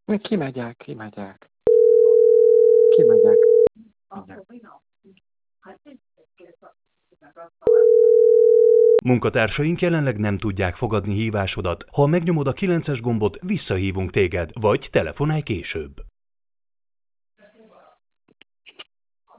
Kimegyek, kimegyek. Kimegyek. Mindjárt. Munkatársaink jelenleg nem tudják fogadni hívásodat. Ha megnyomod a 9-es gombot, visszahívunk téged, vagy telefonálj később.